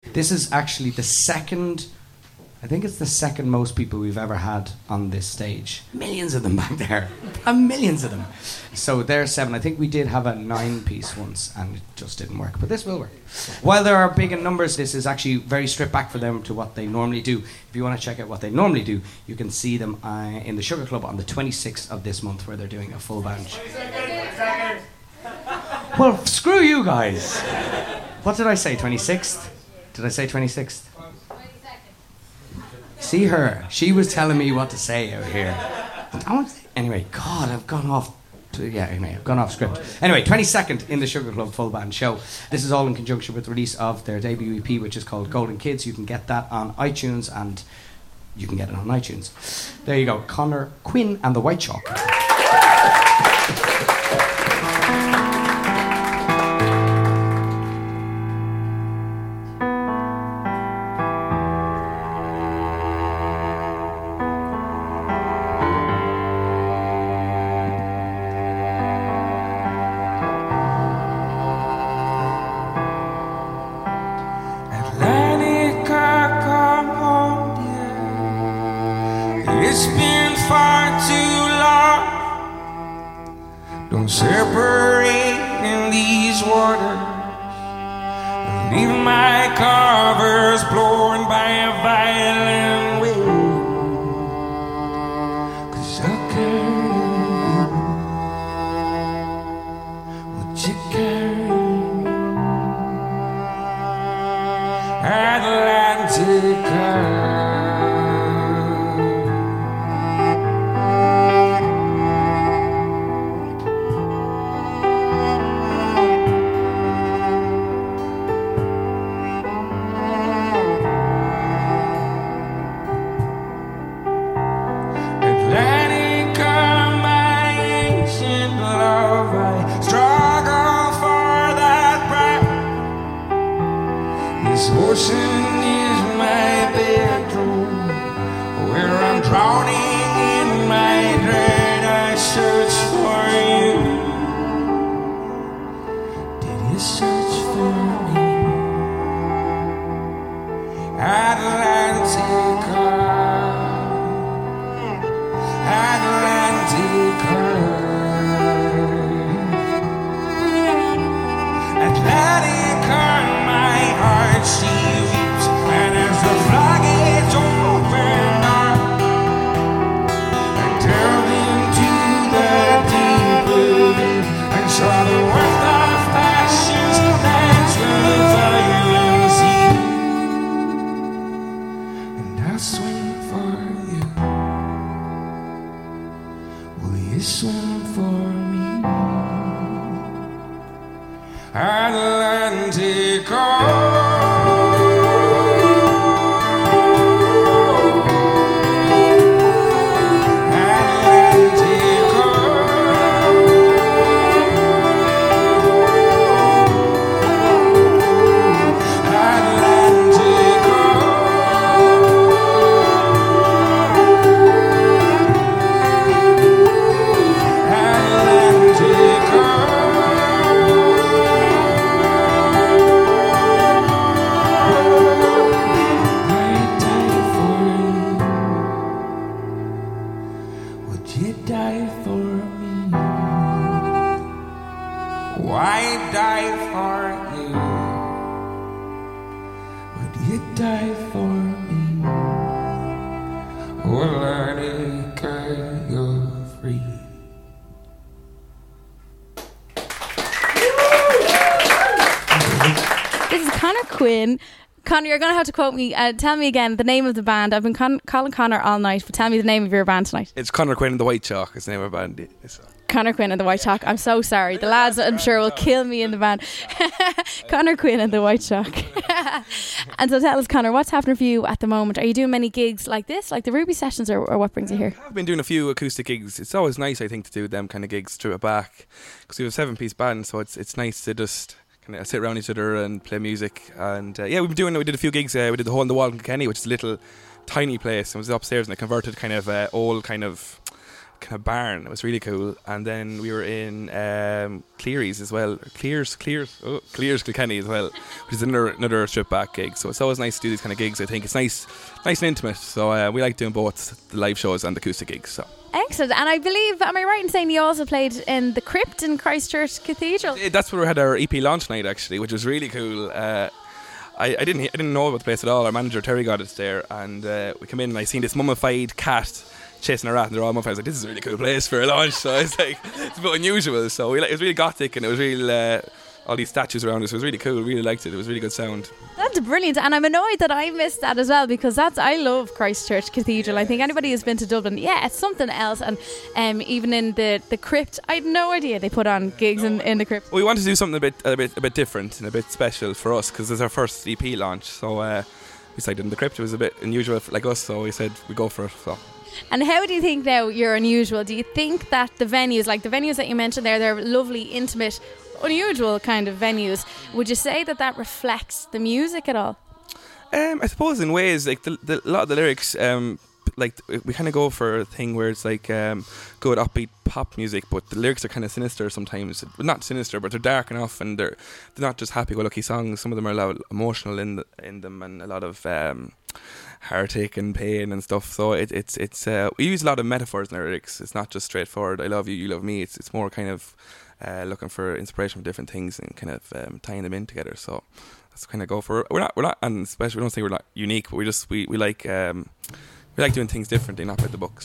This is actually the second, I think it's the second most people we've ever had on this stage. Millions of them back there. Millions of them. So there's 7. I think we did have a 9-piece once and it just didn't work. But this will work. While there are big in numbers, this is actually very stripped back for them to what they normally do. If you want to check out what they normally do, you can see them in the Sugar Club on the 26th of this month where they're doing a full band. Well, screw you guys. What did I say, 26th? Did I say 26th? 22nd. See her. She was telling me what to say out here. Anyway, God, I've gone off script. Anyway, 22nd in the Sugar Club full band show. This is all in conjunction with the release of their debut EP, which is called Golden Kids. You can get that on iTunes, and you can get it on iTunes. There you go. Conor Quinn and the White Chalk. It's been far too long. Don't separate in these waters. Leave my covers blown by a violent wind. 'Cause I'll carry you. Would you carry me? Atlantica. Ocean is my bedroom, where I'm drowning in my dread. I search for you. Did you search for me? Atlantica, Atlantica, Atlantica. My heart, she weeps, and as the floodgates open up, I delved into the deep blue and saw the worth of passions dance with the violent sea. And I'll swim for you. Will you swim for me? Atlantica. Conor, you're going to have to quote me. Tell me again the name of the band. I've been calling Conor all night, but tell me the name of your band tonight. It's Conor Quinn and the White Chalk. It's the name of our band. Conor Quinn and the White Chalk. I'm so sorry. The lads, I'm sure, will kill me in the band. Conor Quinn and the White Chalk. And so tell us, Conor, what's happening for you at the moment? Are you doing many gigs like this, like the Ruby sessions, or what brings you here? I've been doing a few acoustic gigs. It's always nice, I think, to do them kind of gigs, strip it back, because we have a 7-piece band, so it's nice to just kind of sit around each other and play music. And we did a few gigs. We did the Hole in the Wall in Kilkenny, which is a little tiny place. It was upstairs in a converted kind of old kind of kind of barn. It was really cool. And then we were in Cleary's as well. Clears Kilkenny as well, which is another strip back gig. So it's always nice to do these kind of gigs. I think it's nice and intimate. So we like doing both the live shows and the acoustic gigs. So. Excellent. And I believe, am I right in saying you also played in the Crypt in Christchurch Cathedral? That's where we had our EP launch night actually, which was really cool. I didn't know about the place at all. Our manager Terry got us there, and we come in and I seen this mummified cat chasing a rat, and they're all mummified. I was like, this is a really cool place for a launch. So it's like, it's a bit unusual. So it was really gothic, and it was real. All these statues around us. It was really cool. Really liked it. It was really good sound. That's brilliant, and I'm annoyed that I missed that as well, because I love Christchurch Cathedral. I think anybody who's been to Dublin, yeah, it's something else. And even in the Crypt, I had no idea they put on gigs in the Crypt. Well, we wanted to do something a bit different and a bit special for us, because it's our first EP launch. So we decided in the Crypt it was a bit unusual like us, so we said we go for it. So. And how do you think now you're unusual? Do you think that the venues, like the venues that you mentioned there, they're lovely, intimate, unusual kind of venues, would you say that reflects the music at all? I suppose in ways, like a lot of the lyrics, like we kind of go for a thing where it's like good upbeat pop music, but the lyrics are kind of sinister sometimes. Well, not sinister, but they're dark enough, and they're not just happy-go-lucky songs. Some of them are a lot emotional in them, and a lot of heartache and pain and stuff. So it's we use a lot of metaphors in our lyrics. It's not just straightforward. I love you, you love me. It's more kind of looking for inspiration from different things and kind of tying them in together. So that's kind of go for. We're not, and especially we don't say we're not unique, but we like doing things differently, not by the books.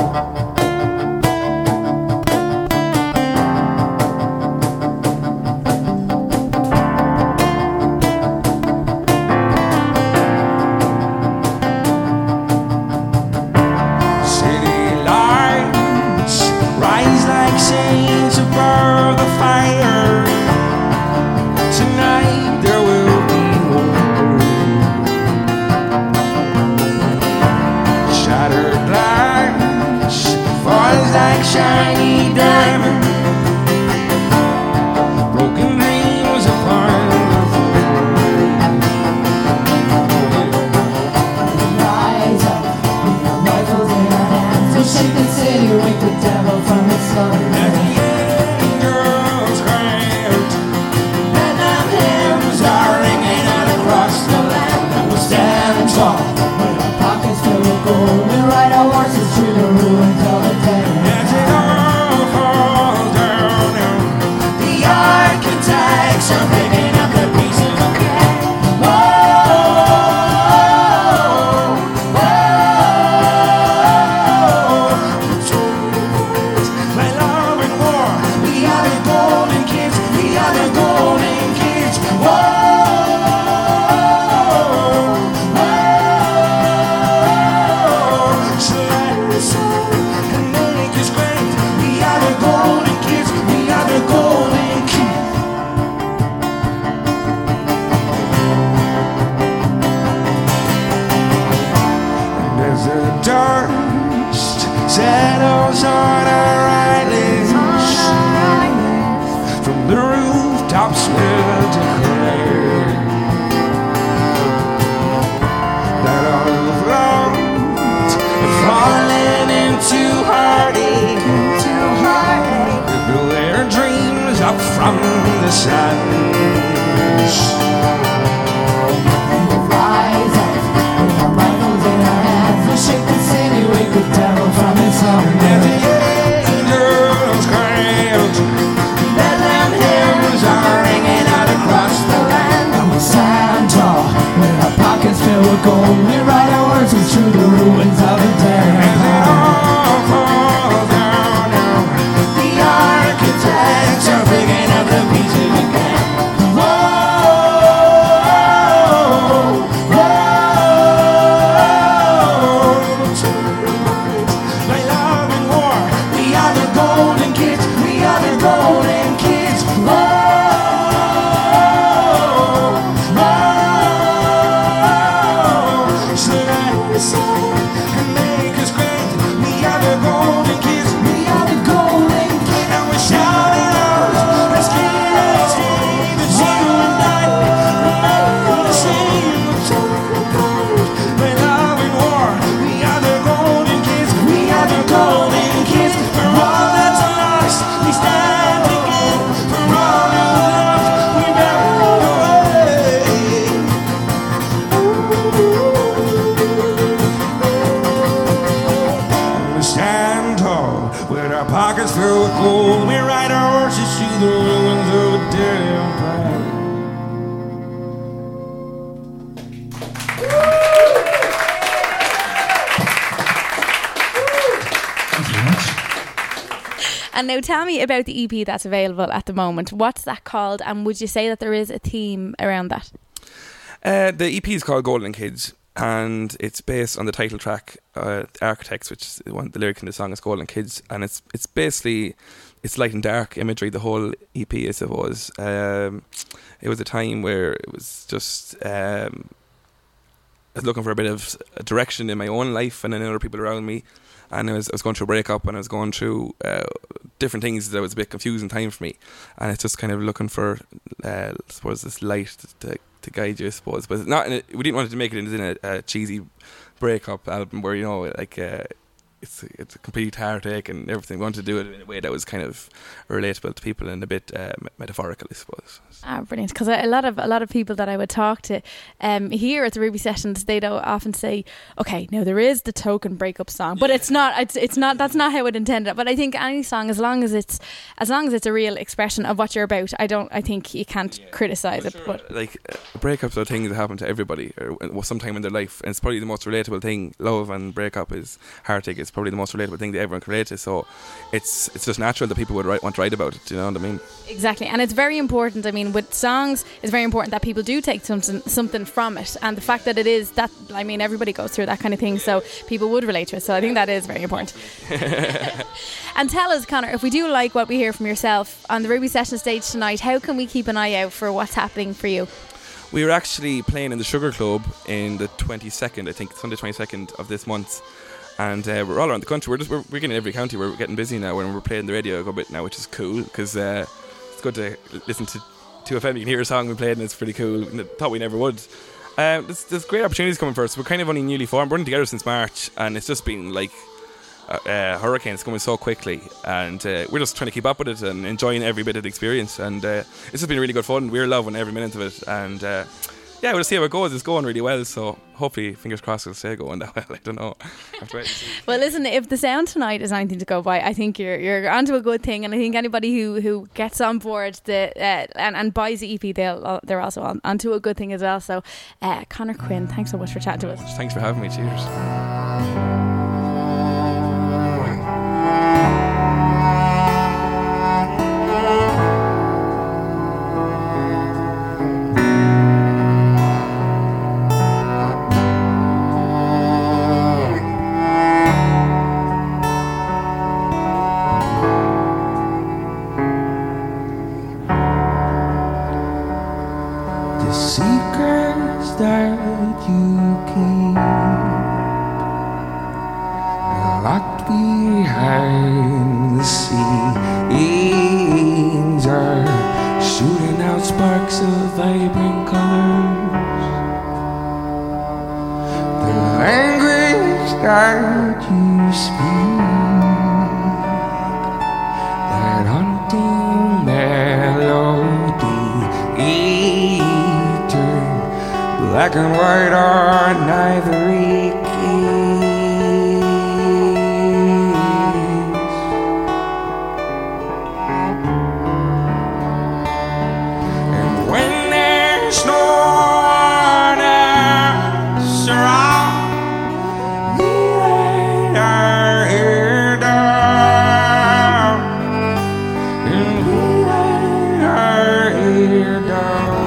Shiny diamond, broken dreams upon the floor. Rise up with the rifles in our hands, we'll shake the city, wake the devil from its slumber. Let the angels grant, and our hymns are ringing out across the land. And we'll stand tall with our pockets filled with gold. We'll ride our horses through the ruins of the dead. I'm picking up the pieces again. Whoa, my love and war. We are the golden kids. We are the golden kids. Slide the sun and make us great. We are the golden kids. We are the golden kids. The dust settles on our eyelids. From the rooftops we'll declare that all of love falling into heartache. They build their dreams up from the sands. Shake the city, wake the devil from his slumber. And the angels grant, Bethlehem hymns are ringing out across the land. And we stand tall with our pockets filled with gold. We write our words through the ruins of the dead. And they all fall down now. The architects are picking up the pieces again. Slow cold. We ride our horses through the ruins of a dead empire. And now tell me about the EP that's available at the moment. What's that called? And would you say that there is a theme around that? The EP is called Golden Kids, and it's based on the title track, Architects, which is the lyric in the song is Golden Kids, and it's basically, it's light and dark imagery, the whole EP, I suppose. It was a time where it was just, I was looking for a bit of a direction in my own life and in other people around me. And I was going through a breakup, and I was going through different things that was a bit confusing time for me. And it's just kind of looking for, I suppose, this light to guide you, I suppose. But not we didn't want to make it in a cheesy breakup album where, you know, like it's a complete heartache and everything. We wanted to do it in a way that was kind of relatable to people and a bit metaphorical, I suppose. Ah, brilliant! Because a lot of people that I would talk to here at the Ruby sessions, they'd often say, "Okay, now there is the token breakup song, but it's not. It's not. That's not how it intended." But I think any song, as long as it's a real expression of what you're about, I think you can't criticize it. Sure. But like breakups are things that happen to everybody or sometime in their life, and it's probably the most relatable thing. Love and breakup is heartache. It's probably the most relatable thing that everyone can relate to. So it's just natural that people would want to write about it. Do you know what I mean? Exactly, and it's very important. I mean, with songs, it's very important that people do take something from it, and the fact that it is that, I mean, everybody goes through that kind of thing, so people would relate to it. So I think that is very important. And tell us, Conor, if we do like what we hear from yourself on the Ruby Session stage tonight, how can we keep an eye out for what's happening for you? We were actually playing in the Sugar Club in the 22nd, I think, Sunday 22nd of this month. And we're all around the country. We're getting in every county. We're getting busy now, and we're playing the radio a good bit now, which is cool because it's good to listen to 2FM. You can hear a song we played, and it's pretty cool. And I thought we never would. There's great opportunities coming for us. We're kind of only newly formed. We're running together since March, and it's just been like hurricanes coming so quickly, and we're just trying to keep up with it and enjoying every bit of the experience. And it's just been really good fun. We're loving every minute of it, and yeah, we'll see how it goes. It's going really well, so hopefully, fingers crossed, it'll stay going that well. I don't know. Well, listen, if the sound tonight is anything to go by, I think you're onto a good thing, and I think anybody who gets on board and buys the EP, they're also onto a good thing as well. So, Conor Quinn, thanks so much for chatting to us. Thanks for having me. Cheers. Black and white are neither and when there's no one else around, we lay our head down, and we lay our head down.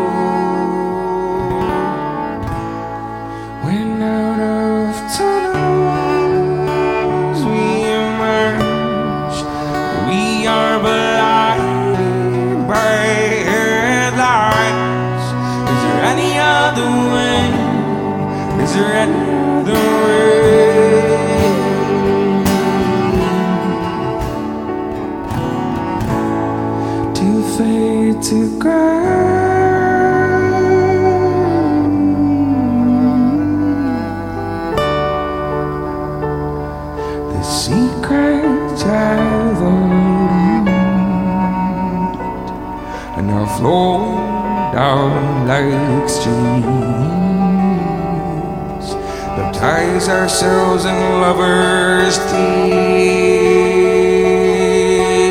When out of tunnels we emerge, we are blinded by headlights. Is there any other way? Is there any other way to fade to gray? Secrets I've learned and now flow down like streams, baptize ourselves in lovers' tears.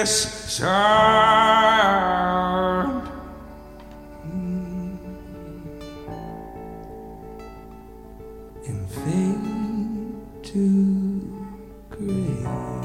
this sound. And fade to gray.